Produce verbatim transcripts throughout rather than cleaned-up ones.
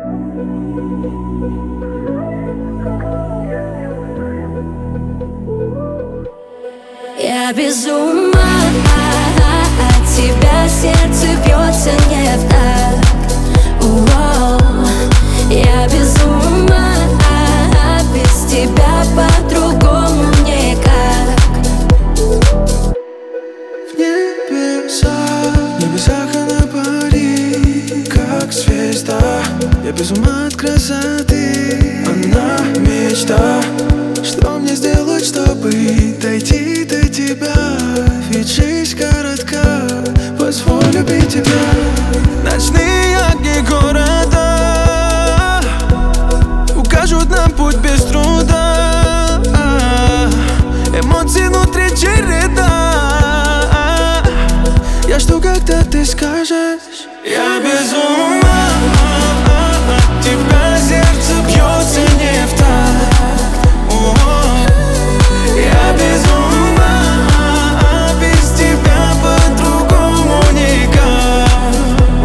Я без ума от тебя, сердце бьется не в такт. Воу. Я без ума, без тебя по-другому никак. В небесах, в небесах она парит, как звезда. Я без ума от красоты, она мечта. Что мне сделать, чтобы дойти до тебя? Ведь жизнь коротка, позволь любить тебя. Ночные огни города укажут нам путь без труда. Эмоции внутри череда. Я жду, когда ты скажешь: я без ума от тебя, сердце бьется не в такт. Я без ума, без тебя по-другому никак.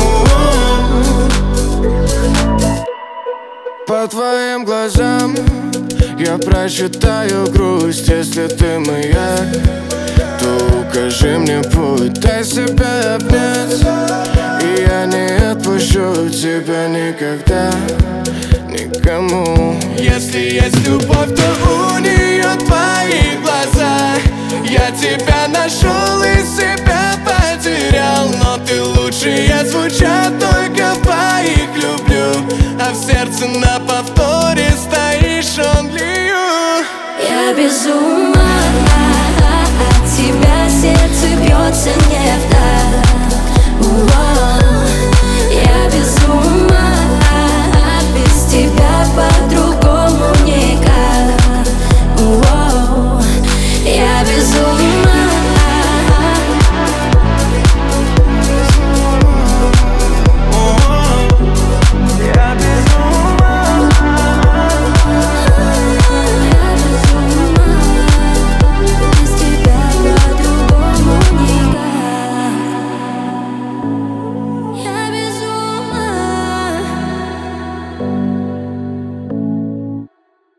По твоим глазам я прочитаю грусть. Если ты моя, то укажи мне путь, дай себя обнять, и я не отпущу тебя никогда, никому. Если есть любовь, то у нее твои глаза. Я тебя нашел и себя потерял, но ты лучшие звучат только в твоих люблю. А в сердце на повторе стоишь only you. Я без ума от тебя, сердце бьется не в такт. Воу. Я без ума, без тебя по-другому никак. Воу. Я без ума.